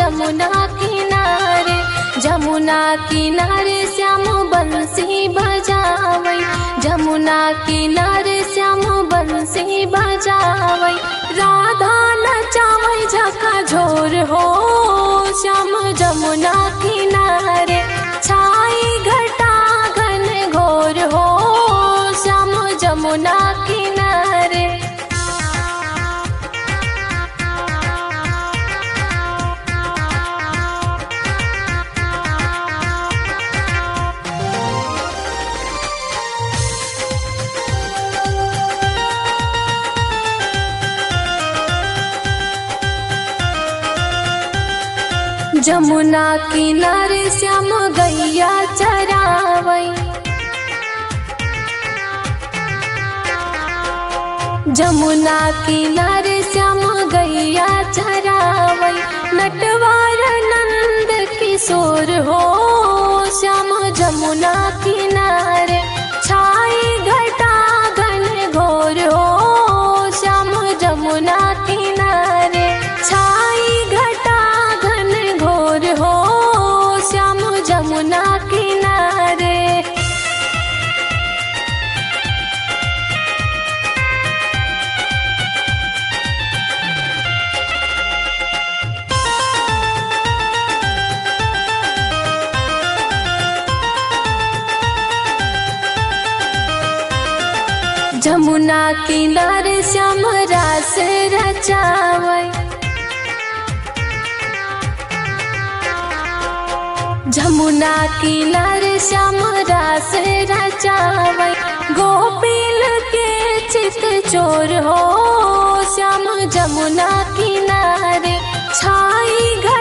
जमुना किनारे, जमुना किनारे श्याम बंसी बजावै, जमुना किनारे श्याम बंसी बजावै। राधा नचावै झका झोर हो, श्याम जमुना किनारे छाई घटा घन घोर हो, श्याम जमुना किनारे। जमुना किनारे श्याम गैया चरावै, जमुना किनारे श्याम गैया चरावै। नटवार नंद किशोर हो, श्याम जमुना किनारे छाई घटा घन घोर हो, श्याम जमुना किनारे छाई घटा घन घोर हो, श्याम जमुना किनारे। जमुना किनारे श्याम रास रचावै, जमुना किनारे श्याम रास रचावै। गोपील के चित चोर हो, श्याम जमुना किनारे छाई